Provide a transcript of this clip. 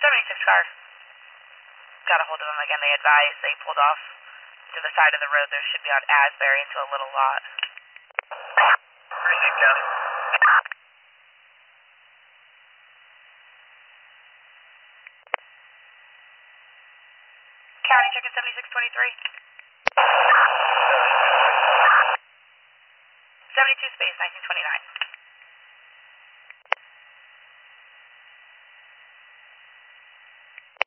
76 car. Got a hold of them again. They advised they pulled off to the side of the road. There should be on Asbury into a little lot. Received, County. County checking 7623. 72 space 1929.